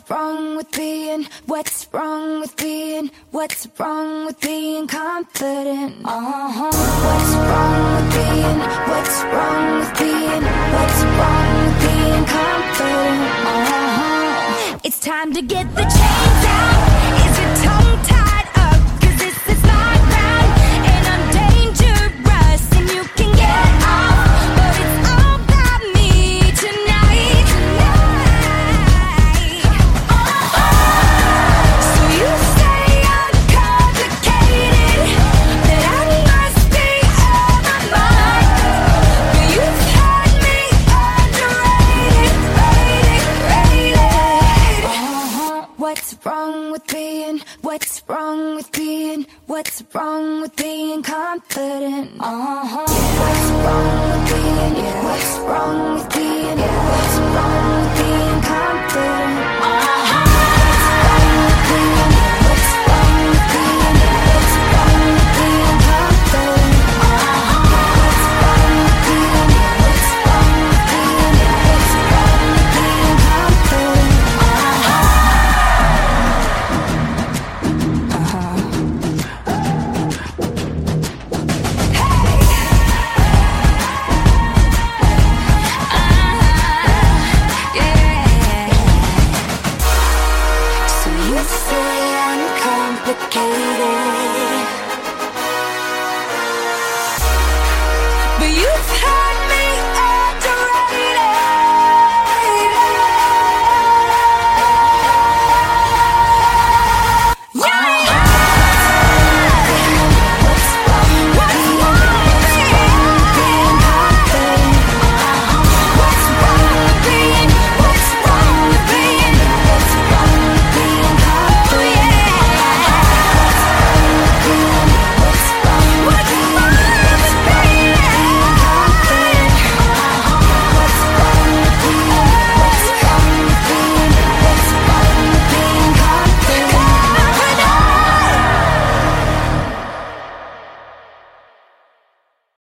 wrong with being, what's wrong with being, what's wrong with being confident? What's wrong with being, what's wrong with being, what's wrong with being confident? It's time to get the chains out. Is your tongue tied up? 'Cause this is my round, and I'm dangerous, and you can get off, but it's all about me tonight. So you say I'm complicated, that I must be out of my mind, but you've had me underrated, rated. What's wrong with being, what's wrong with being, what's wrong with being confident? What's wrong with being, what's wrong with being, what's wrong